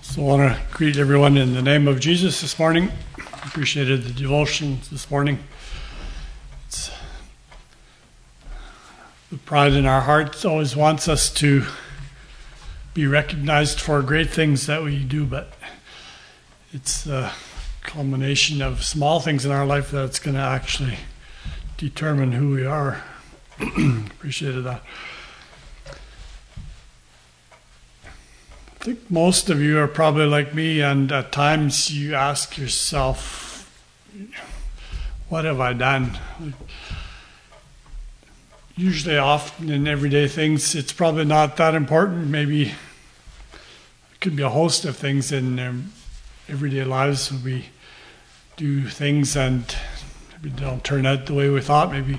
So I want to greet everyone in the name of Jesus this morning. Appreciated the devotions this morning. It's the pride in our hearts always wants us to be recognized for great things that we do, but it's the culmination of small things in our life that's going to actually determine who we are. Appreciated that. I think most of you are probably like me, and at times you ask yourself, what have I done? Usually, often in everyday things, it's probably not that important. Maybe it could be a host of things in everyday lives. We do things and maybe they don't turn out the way we thought. Maybe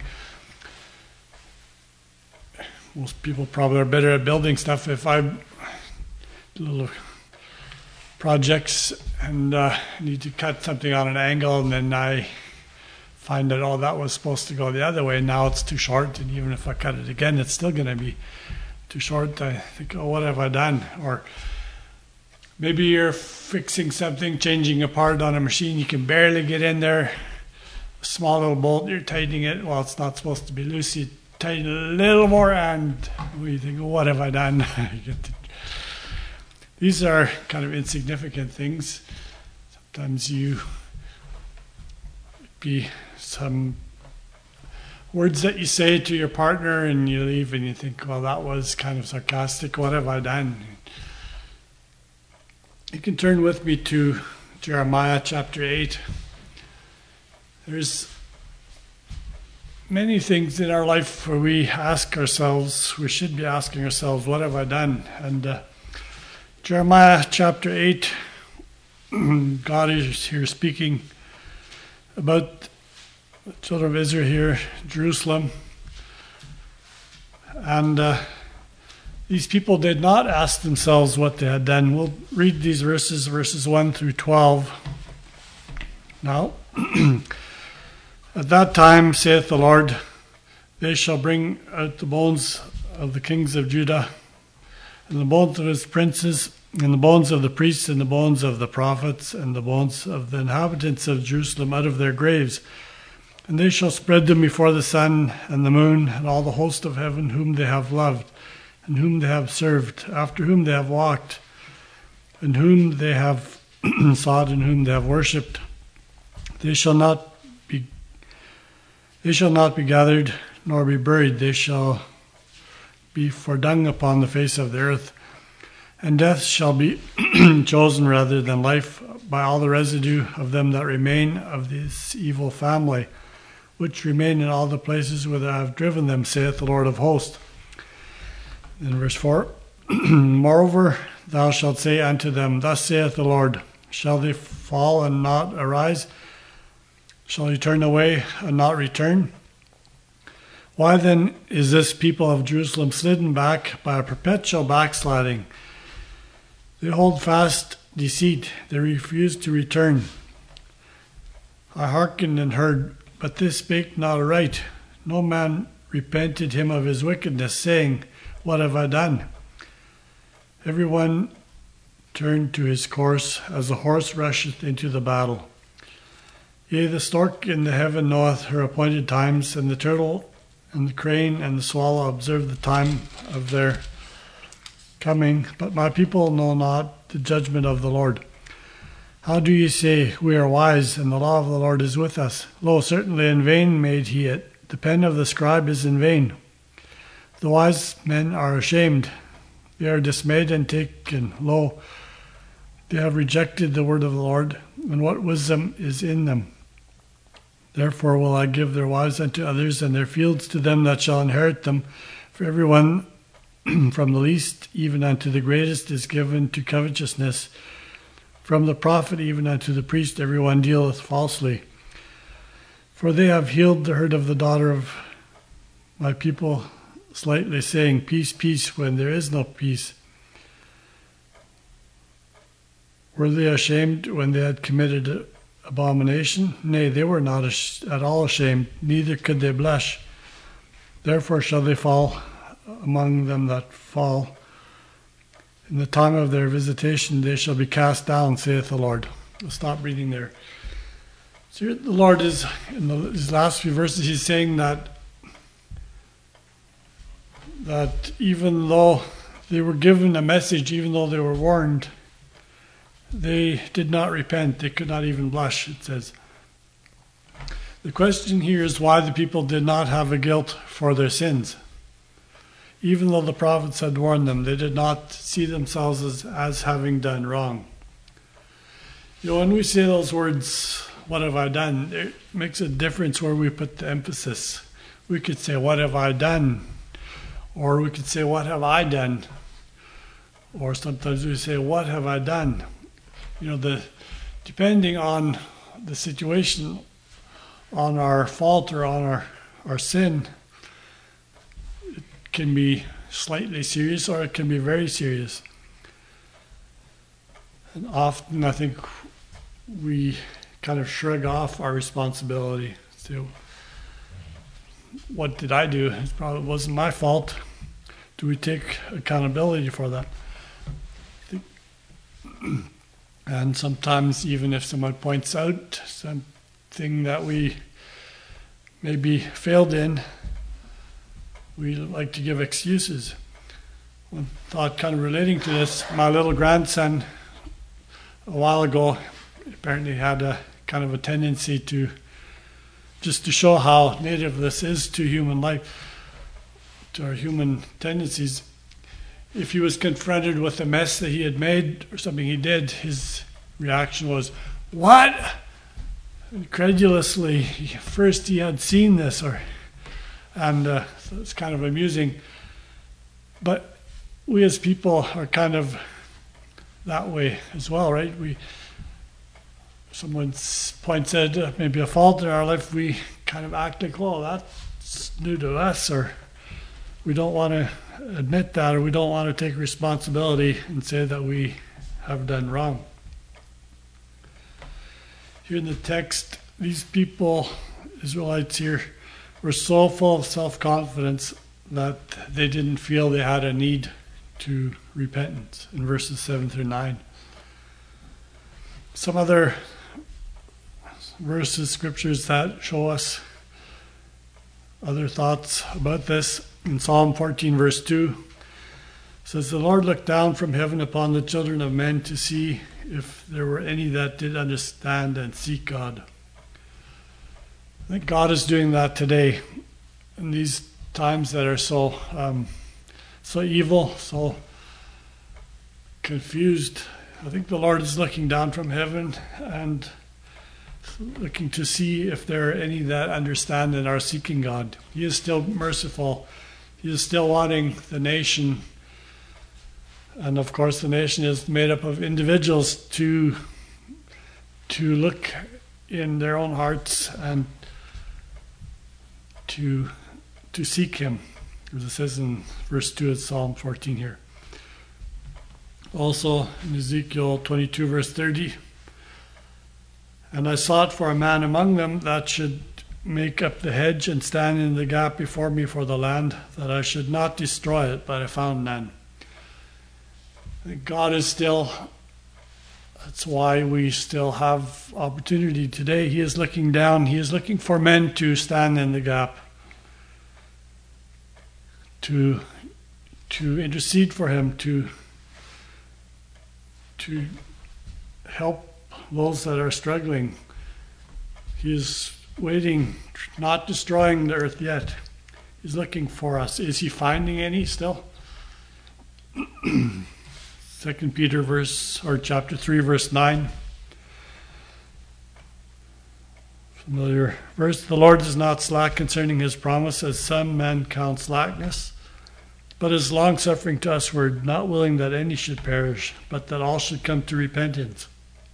most people probably are better at building stuff. If I little projects and need to cut something on an angle, and then I find that, oh, that was supposed to go the other way, now it's too short, and even if I cut it again, it's still going to be too short. I think, oh, what have I done? Or maybe you're fixing something, changing a part on a machine, you can barely get in there, a small little bolt, you're tightening it, well, it's not supposed to be loose, you tighten a little more, and you think, oh, what have I done? These are kind of insignificant things. Sometimes you be some words that you say to your partner and you leave and you think, well, that was kind of sarcastic. What have I done? You can turn with me to Jeremiah chapter 8. There's many things in our life where we ask ourselves, we should be asking ourselves, what have I done? And Jeremiah chapter 8, God is here speaking about the children of Israel here, Jerusalem. And these people did not ask themselves what they had done. We'll read these verses 1 through 12. Now, at that time, saith the Lord, they shall bring out the bones of the kings of Judah, and the bones of his princes, and the bones of the priests, and the bones of the prophets, and the bones of the inhabitants of Jerusalem out of their graves. And they shall spread them before the sun and the moon, and all the host of heaven, whom they have loved, and whom they have served, after whom they have walked, and whom they have sought, and whom they have worshipped. They shall not be gathered, nor be buried. They shall be for dung upon the face of the earth, and death shall be chosen rather than life by all the residue of them that remain of this evil family, which remain in all the places whither I have driven them, saith the Lord of hosts. In verse 4, moreover, thou shalt say unto them, thus saith the Lord, shall they fall and not arise? Shall he turn away and not return? Why then is this people of Jerusalem slidden back by a perpetual backsliding? They hold fast deceit, they refuse to return. I hearkened and heard, but they spake not aright. No man repented him of his wickedness, saying, what have I done? Every one turned to his course, as a horse rusheth into the battle. Yea, the stork in the heaven knoweth her appointed times, and the turtle and the crane and the swallow observe the time of their coming, but my people know not the judgment of the Lord. How do ye say, we are wise, and the law of the Lord is with us? Lo, certainly in vain made he it. The pen of the scribe is in vain. The wise men are ashamed. They are dismayed and taken. Lo, they have rejected the word of the Lord, and what wisdom is in them? Therefore will I give their wives unto others, and their fields to them that shall inherit them. For every one from the least even unto the greatest is given to covetousness. From the prophet even unto the priest every one dealeth falsely. For they have healed the hurt of the daughter of my people slightly, saying, peace, peace, when there is no peace. Were they ashamed when they had committed abomination? Nay, they were not at all ashamed, neither could they blush. Therefore shall they fall among them that fall, In the time of their visitation, they shall be cast down, saith the Lord. We'll stop reading there. So here the Lord is, in these last few verses, he's saying that even though they were given a message, even though they were warned, they did not repent. They could not even blush, it says. The question here is why the people did not have a guilt for their sins. Even though the prophets had warned them, they did not see themselves as having done wrong. You know, when we say those words, what have I done, it makes a difference where we put the emphasis. We could say, what have I done? Or we could say, what have I done? Or sometimes we say, what have I done? You know, depending on the situation, on our fault or on our sin, it can be slightly serious or it can be very serious. And often I think we kind of shrug off our responsibility. So, what did I do? It probably wasn't my fault. Do we take accountability for that? And sometimes even if someone points out something that we maybe failed in, we like to give excuses. One thought kind of relating to this, my little grandson a while ago apparently had a kind of a tendency to just to show how native this is to human life, to our human tendencies. If he was confronted with a mess that he had made or something he did, his reaction was, "What?" Incredulously. First he had seen this, so it's kind of amusing. But we as people are kind of that way as well, right? Someone points out maybe a fault in our life, we kind of act like, "Oh, that's new to us," or we don't want to admit that, or we don't want to take responsibility and say that we have done wrong. Here in the text, these people, Israelites here, were so full of self-confidence that they didn't feel they had a need to repentance in verses 7 through 9. Some other verses, scriptures that show us other thoughts about this. In Psalm 14, verse 2, says, "The Lord looked down from heaven upon the children of men to see if there were any that did understand and seek God." I think God is doing that today in these times that are so evil, so confused. I think the Lord is looking down from heaven and looking to see if there are any that understand and are seeking God. He is still merciful. He is still wanting the nation, and of course the nation is made up of individuals, to look in their own hearts and to seek Him, as it says in verse 2 of Psalm 14 here. Also in Ezekiel 22, verse 30, "And I sought for a man among them that should make up the hedge and stand in the gap before me for the land, that I should not destroy it, but I found none." I think God is still, that's why we still have opportunity today. He is looking down. He is looking for men to stand in the gap, to intercede for Him, to help those that are struggling. He is waiting, not destroying the earth yet. He's looking for us. Is He finding any still? 2 Peter chapter 3, verse 9. Familiar verse. "The Lord is not slack concerning His promise, as some men count slackness, but is long-suffering to usward, not willing that any should perish, but that all should come to repentance."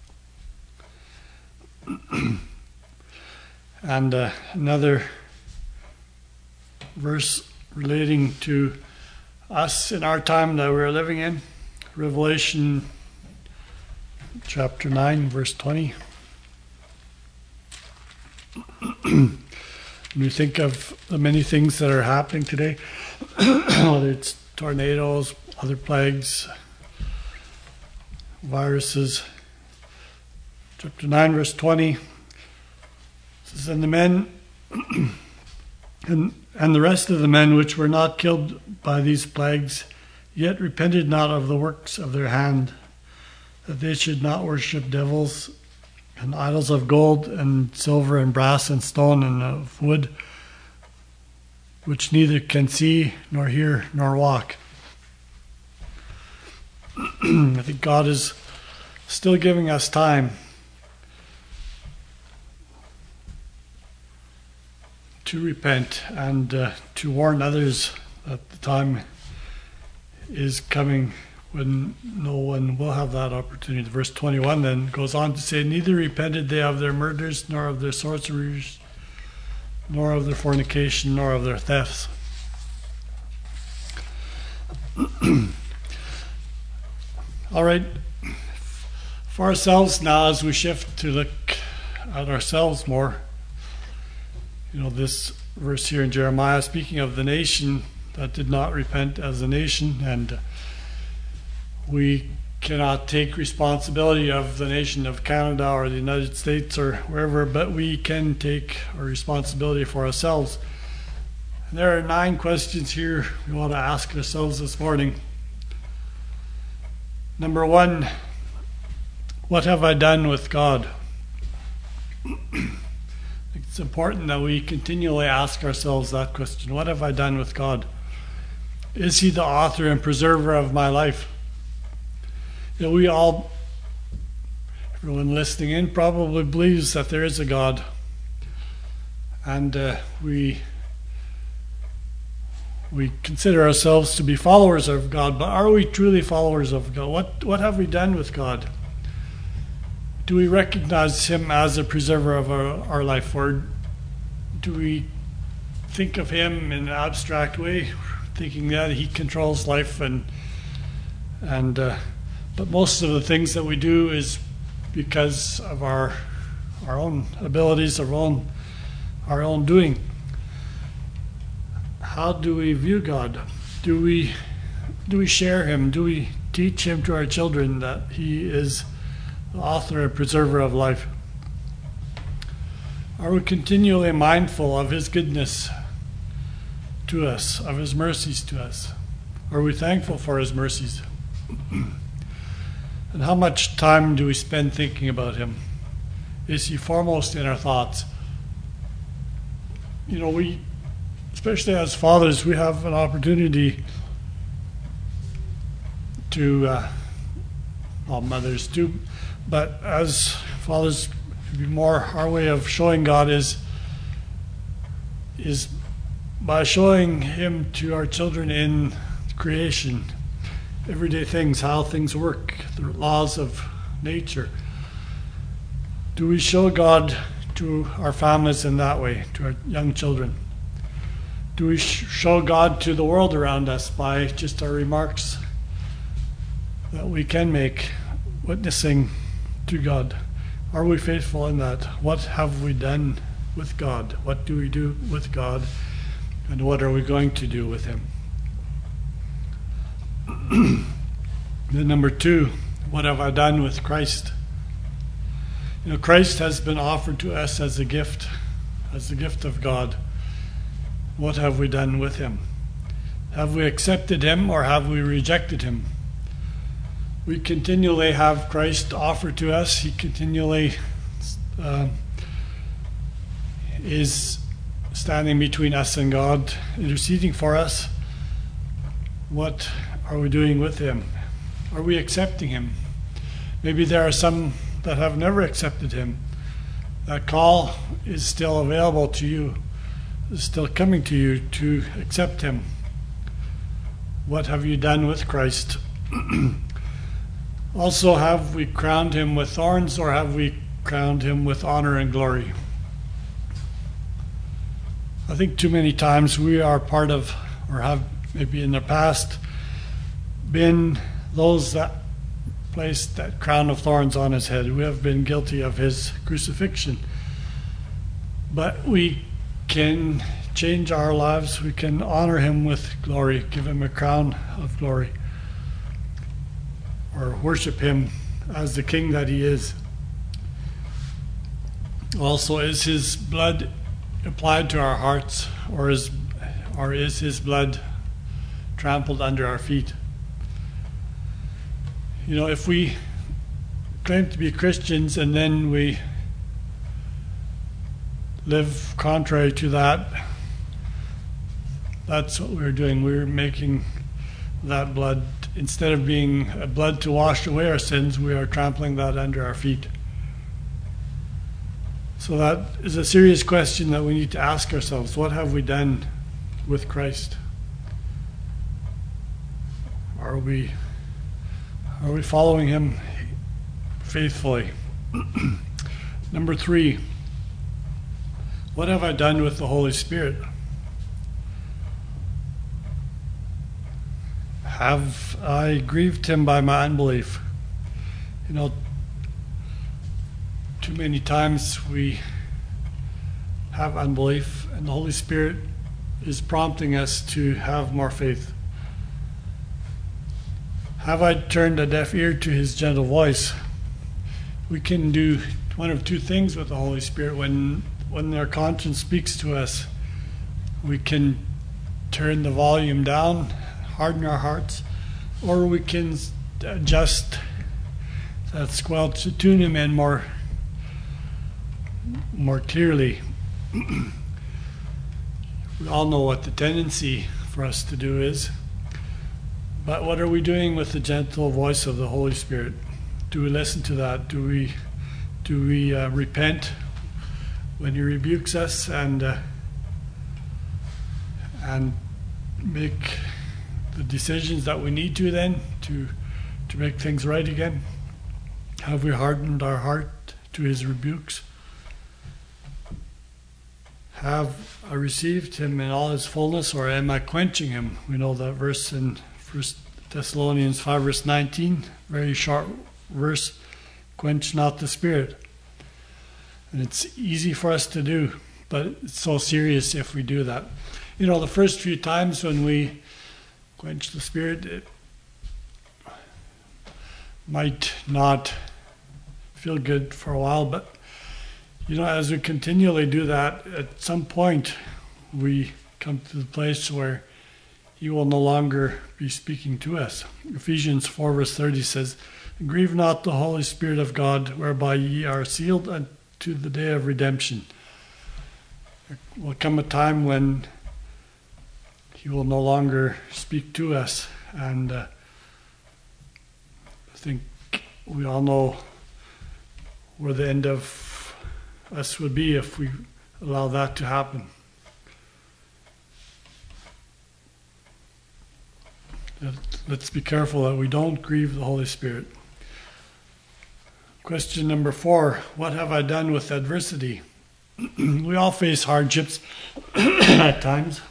And another verse relating to us in our time that we're living in, Revelation chapter 9, verse 20. When we think of the many things that are happening today, whether it's tornadoes, other plagues, viruses. Chapter 9, verse 20 says, And the men and the rest of the men which were not killed by these plagues, yet repented not of the works of their hand, that they should not worship devils and idols of gold and silver and brass and stone and of wood, which neither can see nor hear nor walk. I think God is still giving us time to repent and to warn others that the time is coming when no one will have that opportunity. Verse 21 then goes on to say, Neither repented they of their murders, nor of their sorceries, nor of their fornication, nor of their thefts. All right, for ourselves now, as we shift to look at ourselves more, this verse here in Jeremiah, speaking of the nation that did not repent as a nation, and we cannot take responsibility of the nation of Canada or the United States or wherever, but we can take our responsibility for ourselves. And there are 9 questions here we want to ask ourselves this morning. Number 1, what have I done with God? It's important that we continually ask ourselves that question. What have I done with God? Is He the author and preserver of my life? Everyone listening in probably believes that there is a God. And we consider ourselves to be followers of God, but are we truly followers of God? What have we done with God? Do we recognize Him as a preserver of our life, or do we think of Him in an abstract way, thinking that He controls life but most of the things that we do is because of our own abilities, our own doing. How do we view God? Do we share Him? Do we teach Him to our children that He is the author and preserver of life? Are we continually mindful of His goodness to us, of His mercies to us? Are we thankful for His mercies? And how much time do we spend thinking about Him? Is He foremost in our thoughts? We, especially as fathers, we have an opportunity to, mothers too, but as fathers, more our way of showing God is by showing Him to our children in creation, everyday things, how things work, the laws of nature. Do we show God to our families in that way, to our young children? Do we show God to the world around us by just our remarks that we can make, witnessing to God? Are we faithful in that? What have we done with God? What do we do with God? And what are we going to do with Him? Then number 2, what have I done with Christ? Christ has been offered to us as a gift of God. What have we done with Him? Have we accepted Him or have we rejected Him? We continually have Christ offered to us. He continually is standing between us and God, interceding for us. What are we doing with Him? Are we accepting Him? Maybe there are some that have never accepted Him. That call is still available to you, is still coming to you to accept Him. What have you done with Christ? Also, have we crowned Him with thorns, or have we crowned Him with honor and glory? I think too many times we are part of, or have maybe in the past, been those that placed that crown of thorns on His head. We have been guilty of His crucifixion. But we can change our lives. We can honor Him with glory, give Him a crown of glory, or worship Him as the King that he is. Also, is his blood applied to our hearts, or is his blood trampled under our feet? You know, if we claim to be Christians and then we live contrary to that, that's what we're doing. We're making that blood, instead of being a blood to wash away our sins, we are trampling that under our feet. So that is a serious question that we need to ask ourselves. What have we done with Christ? Are we following him faithfully? Number 3, what have I done with the Holy Spirit? Have I grieved him by my unbelief? You know, too many times we have unbelief, and the Holy Spirit is prompting us to have more faith. Have I turned a deaf ear to his gentle voice? We can do one of two things with the Holy Spirit. When our conscience speaks to us, we can turn the volume down, harden our hearts, or we can adjust that squelch to tune him in more clearly. We all know what the tendency for us to do is, but what are we doing with the gentle voice of the Holy Spirit? Do we listen to that? Do we repent when he rebukes us and make the decisions that we need to then to make things right again? Have we hardened our heart to his rebukes? Have I received him in all his fullness, or am I quenching him? We know that verse in 1 Thessalonians 5 verse 19, very short verse, quench not the Spirit. And it's easy for us to do, but it's so serious if we do that. You know, the first few times when we quench the Spirit, it might not feel good for a while, but you know, as we continually do that, at some point we come to the place where he will no longer be speaking to us. Ephesians 4 verse 30 says, grieve not the Holy Spirit of God, whereby ye are sealed unto the day of redemption. There will come a time when he will no longer speak to us, and I think we all know where the end of us would be if we allow that to happen. Let's be careful that we don't grieve the Holy Spirit. Question number 4, what have I done with adversity? We all face hardships at times.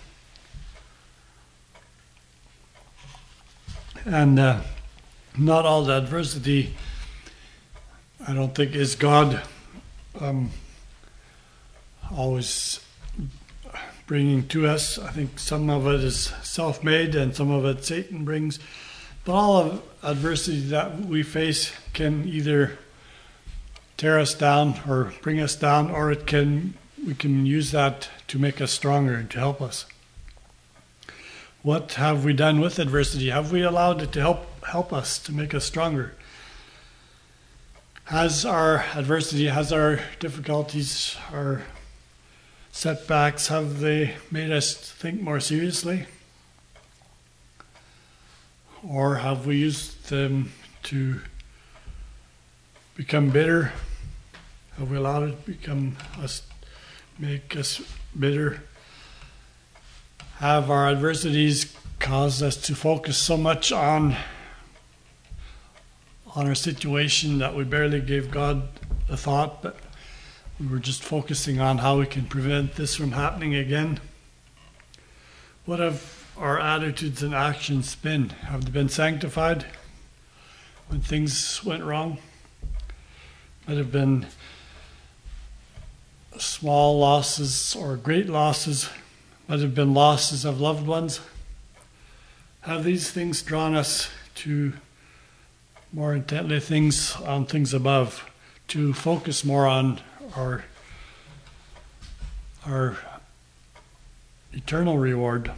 And not all the adversity, I don't think, is God always bringing to us. I think some of it is self-made and some of it Satan brings. But all of adversity that we face can either tear us down or bring us down, or we can use that to make us stronger and to help us. What have we done with adversity? Have we allowed it to help us, to make us stronger? Has our adversity, has our difficulties, our setbacks, have they made us think more seriously? Or have we used them to become bitter? Have we allowed it to make us bitter? Have our adversities caused us to focus so much on our situation that we barely gave God a thought, but we were just focusing on how we can prevent this from happening again? What have our attitudes and actions been? Have they been sanctified when things went wrong? Might have been small losses or great losses, might have been losses of loved ones. Have these things drawn us to more intently on things above, to focus more on our eternal reward.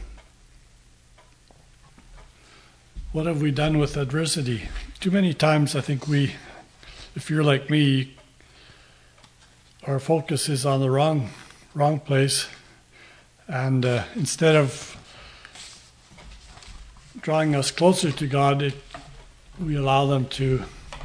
What have we done with adversity? Too many times I think if you're like me, our focus is on the wrong place, and instead of drawing us closer to God, we allow them to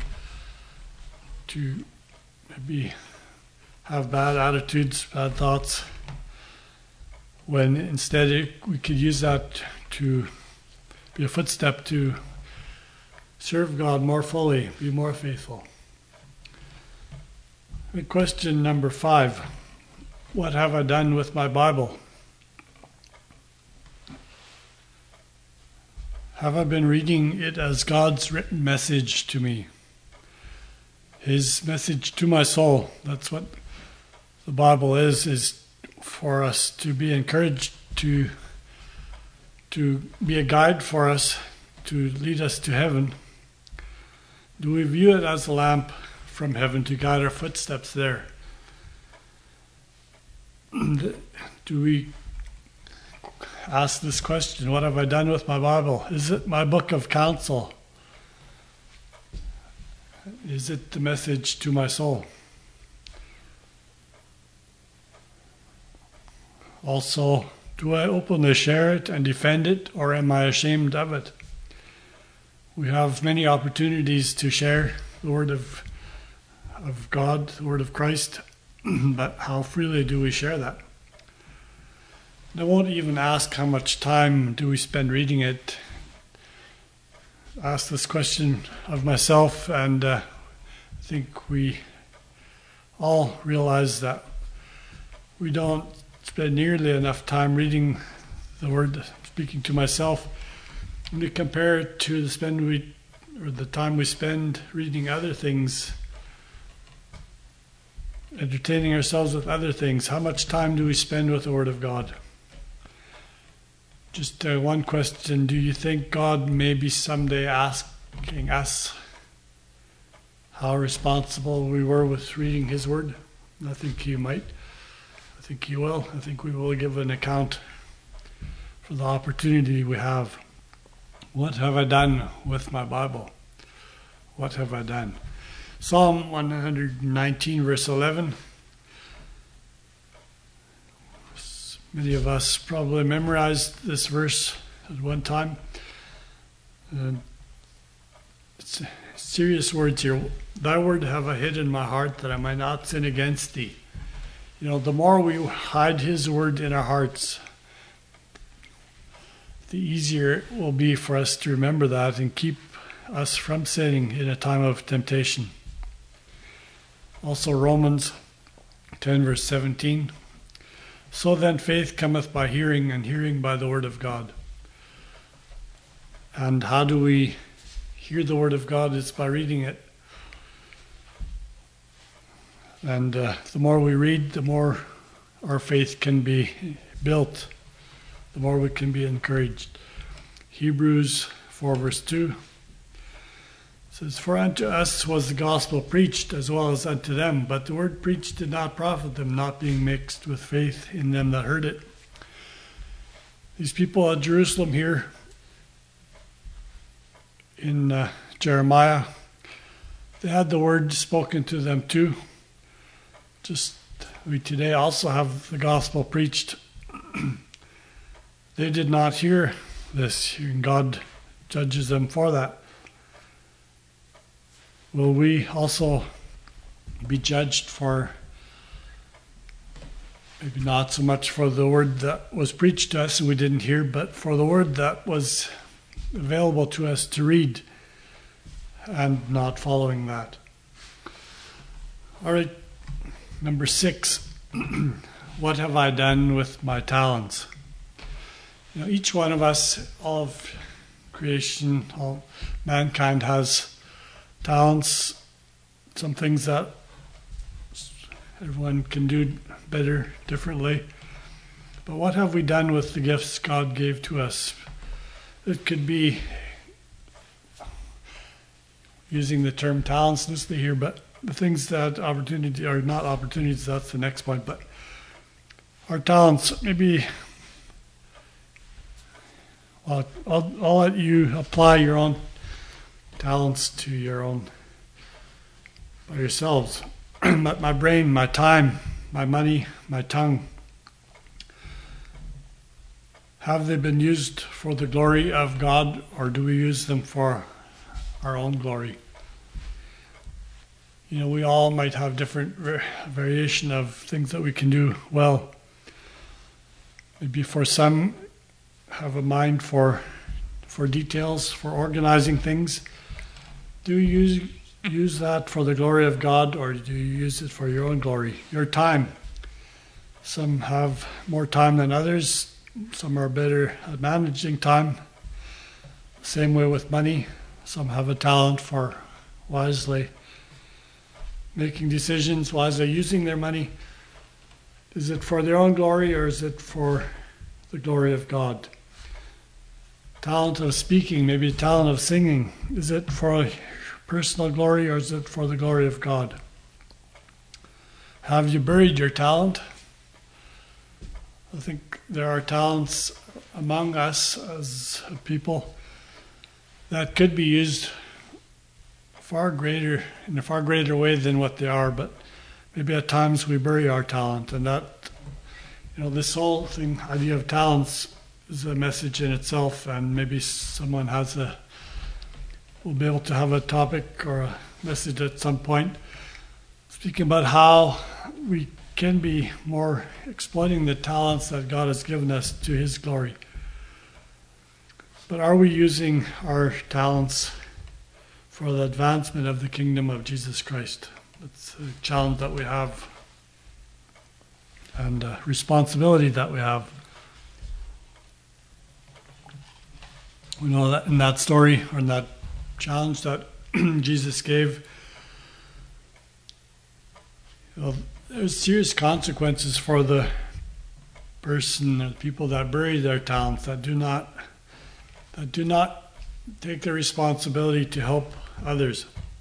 maybe have bad attitudes, bad thoughts, when instead we could use that to be a footstep to serve God more fully, be more faithful. Question number 5. What have I done with my Bible? Have I been reading it as God's written message to me? His message to my soul. That's what the Bible is for us to be encouraged, to be a guide for us, to lead us to heaven. Do we view it as a lamp from heaven to guide our footsteps there? Do we ask this question, what have I done with my Bible? Is it my book of counsel? Is it the message to my soul? Also, do I openly share it and defend it, or am I ashamed of it? We have many opportunities to share the Word of God, the Word of Christ, but how freely do we share that? I won't even ask how much time do we spend reading it. I ask this question of myself, and I think we all realize that we don't spend nearly enough time reading the Word. Speaking to myself, when you compare it to the time we spend reading other things, entertaining ourselves with other things, how much time do we spend with the Word of God? Just one question, do you think God may be someday asking us how responsible we were with reading His Word? I think He might. I think He will. I think we will give an account for the opportunity we have. What have I done with my Bible? What have I done? Psalm 119, verse 11. Many of us probably memorized this verse at one time. It's serious words here. Thy word have I hid in my heart that I might not sin against thee. The more we hide His word in our hearts, the easier it will be for us to remember that and keep us from sinning in a time of temptation. Also Romans 10, verse 17. So then faith cometh by hearing, and hearing by the word of God. And how do we hear the word of God? It's by reading it. And the more we read, the more our faith can be built, the more we can be encouraged. Hebrews 4, verse 2 says, For unto us was the gospel preached as well as unto them, but the word preached did not profit them, not being mixed with faith in them that heard it. These people at Jerusalem here in Jeremiah, they had the word spoken to them too. Just we today also have the gospel preached. They did not hear this, and God judges them for that. Will we also be judged for, maybe not so much for the word that was preached to us and we didn't hear, but for the word that was available to us to read and not following that? All right, number 6, what have I done with my talents? Each one of us, all of creation, all mankind has talents, some things that everyone can do better, differently. But what have we done with the gifts God gave to us? It could be using the term talents loosely here, but the things that opportunity are not opportunities, that's the next point. But our talents, maybe, well, I'll let you apply your own talents to your own, by yourselves. My brain, my time, my money, my tongue, have they been used for the glory of God, or do we use them for our own glory? You know, we all might have different variation of things that we can do well. Maybe for some, have a mind for details, for organizing things. Do you use that for the glory of God, or do you use it for your own glory? Your time. Some have more time than others. Some are better at managing time. Same way with money. Some have a talent for wisely making decisions, wisely using their money. Is it for their own glory, or is it for the glory of God? Talent of speaking, maybe a talent of singing. Is it for personal glory, or is it for the glory of God? Have you buried your talent? I think there are talents among us as a people that could be used in a far greater way than what they are, but maybe at times we bury our talent, and that, this whole idea of talents is a message in itself, and maybe someone will be able to have a topic or a message at some point speaking about how we can be more exploiting the talents that God has given us to His glory. But are we using our talents for the advancement of the kingdom of Jesus Christ? That's a challenge that we have, and a responsibility that we have. We know that in that story, or in that challenge that Jesus gave, there's serious consequences for the person or the people that bury their talents, that do not take the responsibility to help others.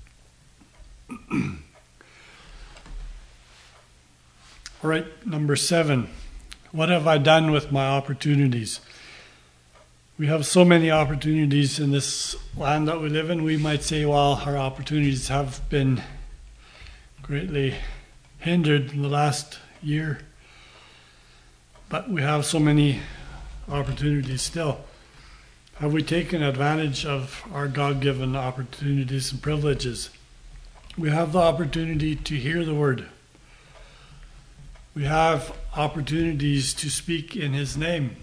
All right, number 7. What have I done with my opportunities? We have so many opportunities in this land that we live in. We might say, well, our opportunities have been greatly hindered in the last year, but we have so many opportunities still. Have we taken advantage of our God-given opportunities and privileges? We have the opportunity to hear the word. We have opportunities to speak in His name.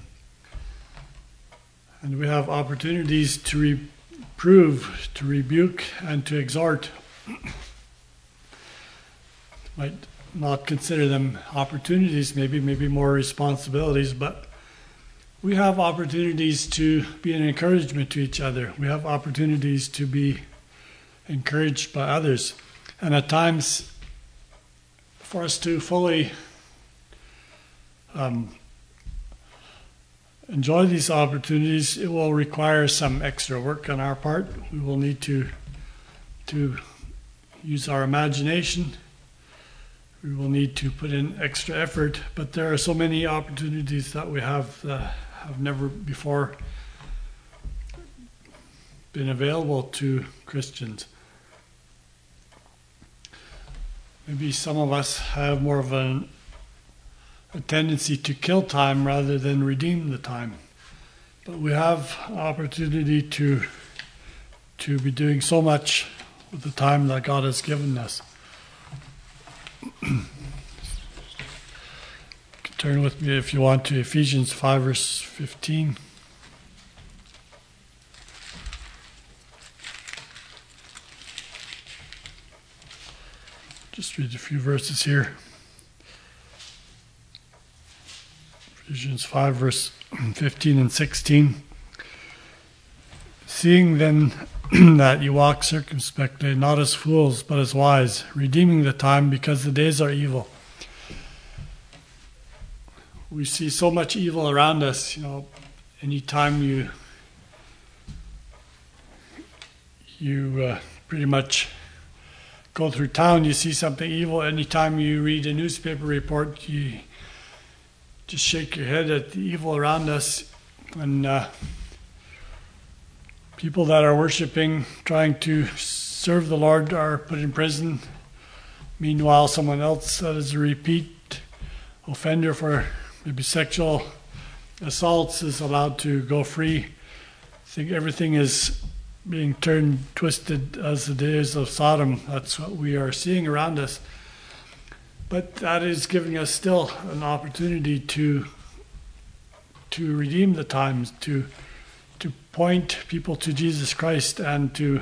And we have opportunities to reprove, to rebuke, and to exhort. Might not consider them opportunities, maybe more responsibilities, but we have opportunities to be an encouragement to each other. We have opportunities to be encouraged by others. And at times, for us to fully enjoy these opportunities, it will require some extra work on our part. We will need to use our imagination. We will need to put in extra effort, but there are so many opportunities that we have never before been available to Christians. Maybe some of us have more of a tendency to kill time rather than redeem the time. But we have opportunity to be doing so much with the time that God has given us. Turn with me, if you want, to Ephesians 5, verse 15. Just read a few verses here. Ephesians 5, verse 15 and 16. Seeing then that you walk circumspectly, not as fools, but as wise, redeeming the time, because the days are evil. We see so much evil around us. Anytime you pretty much go through town, you see something evil. Anytime you read a newspaper report, you just shake your head at the evil around us. And people that are worshiping, trying to serve the Lord, are put in prison. Meanwhile, someone else that is a repeat offender for maybe sexual assaults is allowed to go free. I think everything is being turned twisted as the days of Sodom. That's what we are seeing around us. But that is giving us still an opportunity to redeem the times, to point people to Jesus Christ, and to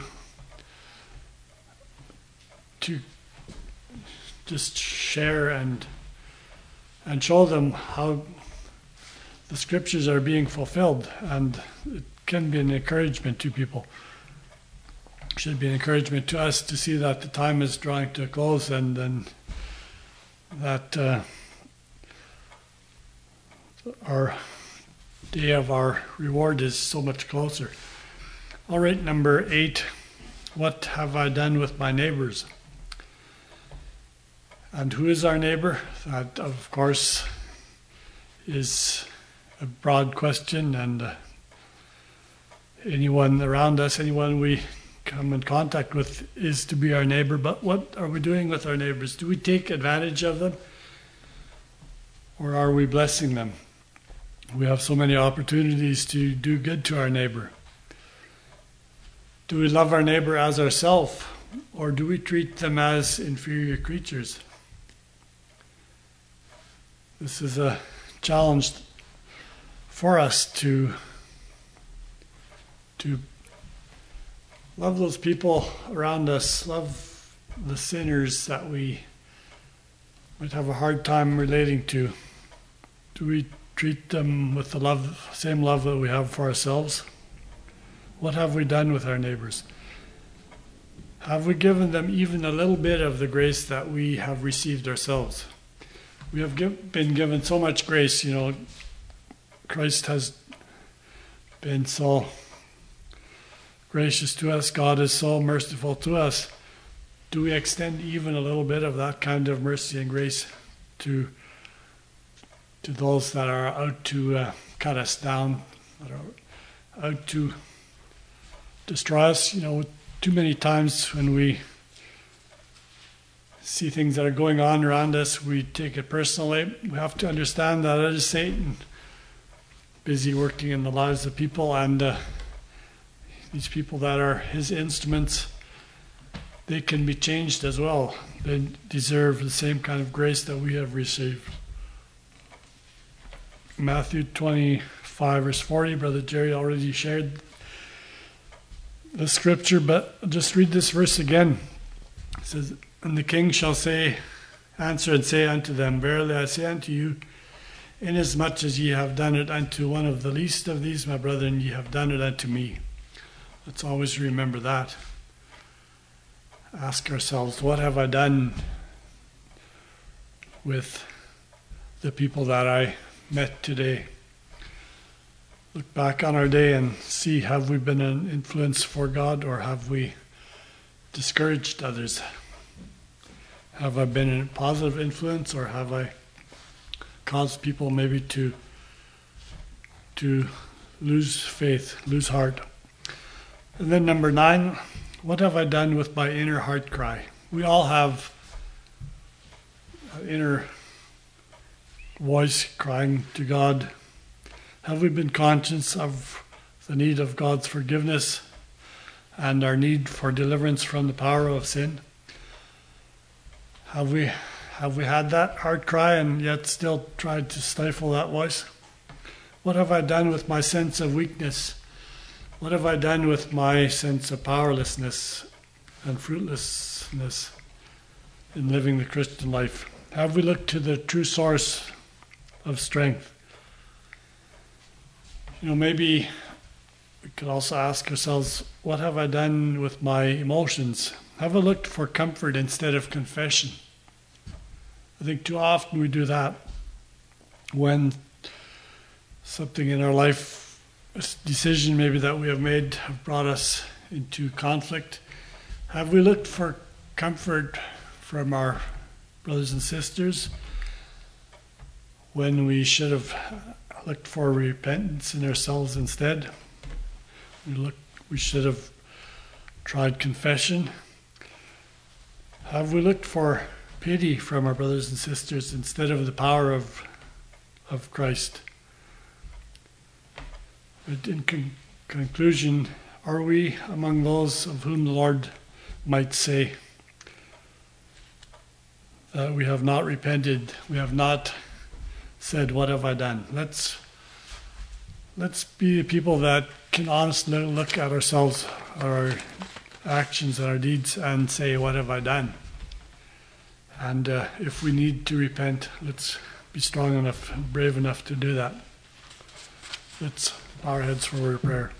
just share and show them how the scriptures are being fulfilled. And it can be an encouragement to people. It should be an encouragement to us to see that the time is drawing to a close, and that our day of our reward is so much closer. All right, number 8. What have I done with my neighbors? And who is our neighbor? That, of course, is a broad question, and anyone around us, anyone we come in contact with, is to be our neighbor. But what are we doing with our neighbors? Do we take advantage of them, or are we blessing them? We have so many opportunities to do good to our neighbor. Do we love our neighbor as ourselves, or do we treat them as inferior creatures? This is a challenge for us to love those people around us, love the sinners that we might have a hard time relating to. Do we treat them with the same love that we have for ourselves? What have we done with our neighbors? Have we given them even a little bit of the grace that we have received ourselves? We have been given so much grace. Christ has been so gracious to us. God is so merciful to us. Do we extend even a little bit of that kind of mercy and grace to those that are out to cut us down, that are out to destroy us? Too many times when we see things that are going on around us, we take it personally. We have to understand that it is Satan busy working in the lives of people, and these people that are his instruments, they can be changed as well. They deserve the same kind of grace that we have received. Matthew 25, verse 40, Brother Jerry already shared the scripture, but I'll just read this verse again. It says, "And the king shall answer and say unto them, Verily I say unto you, inasmuch as ye have done it unto one of the least of these my brethren, ye have done it unto me." Let's always remember that. Ask ourselves, what have I done with the people that I met today? Look back on our day and see, have we been an influence for God, or have we discouraged others? Have I been a positive influence, or have I caused people maybe to lose faith, lose heart? And then number 9, what have I done with my inner heart cry? We all have an inner voice crying to God. Have we been conscious of the need of God's forgiveness and our need for deliverance from the power of sin? Have we had that heart cry and yet still tried to stifle that voice? What have I done with my sense of weakness? What have I done with my sense of powerlessness and fruitlessness in living the Christian life? Have we looked to the true source of strength? Maybe we could also ask ourselves, what have I done with my emotions? Have I looked for comfort instead of confession? I think too often we do that when something in our life, a decision maybe that we have made, have brought us into conflict, Have we looked for comfort from our brothers and sisters when we should have looked for repentance in ourselves instead? We should have tried confession. Have we looked for pity from our brothers and sisters instead of the power of Christ? But in conclusion, are we among those of whom the Lord might say that we have not repented, we have not said, "What have I done?" Let's be the people that can honestly look at ourselves, our actions and our deeds, and say, "What have I done?" And if we need to repent, let's be strong enough, brave enough to do that. Let's bow our heads for a word of prayer.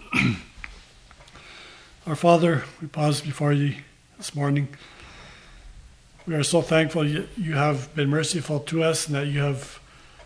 Our Father, we pause before you this morning. We are so thankful you have been merciful to us and that you have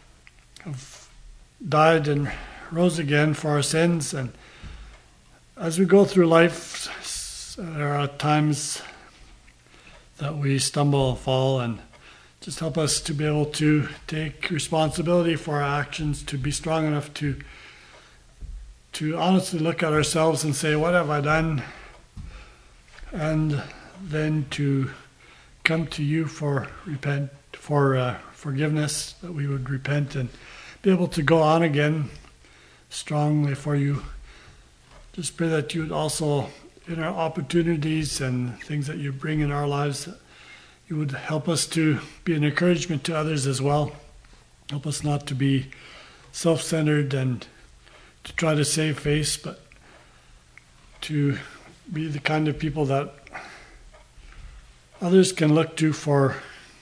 died and rose again for our sins. And as we go through life, there are times that we stumble and fall, and just help us to be able to take responsibility for our actions, to be strong enough to honestly look at ourselves and say, "What have I done?" And then to come to you for forgiveness, that we would repent and be able to go on again strongly for you. Just pray that you would also, in our opportunities and things that you bring in our lives, you would help us to be an encouragement to others as well. Help us not to be self-centered and to try to save face, but to be the kind of people that others can look to for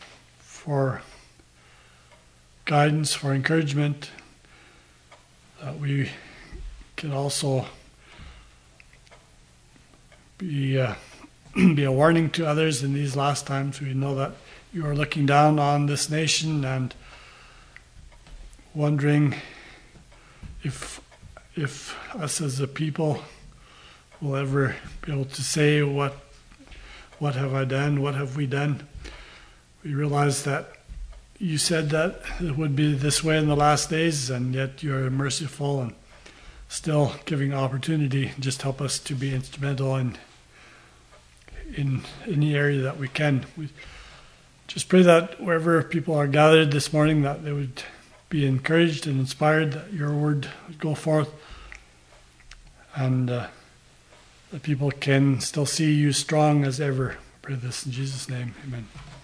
guidance, for encouragement. That we can also be a warning to others in these last times. We know that you are looking down on this nation and wondering if us as a people will ever be able to say, what have I done? What have we done? We realize that you said that it would be this way in the last days, and yet you're merciful and still giving opportunity. Just help us to be instrumental in any area that we can. We just pray that wherever people are gathered this morning, that they would be encouraged and inspired, that your word would go forth, and that people can still see you strong as ever. I pray this in Jesus' name. Amen.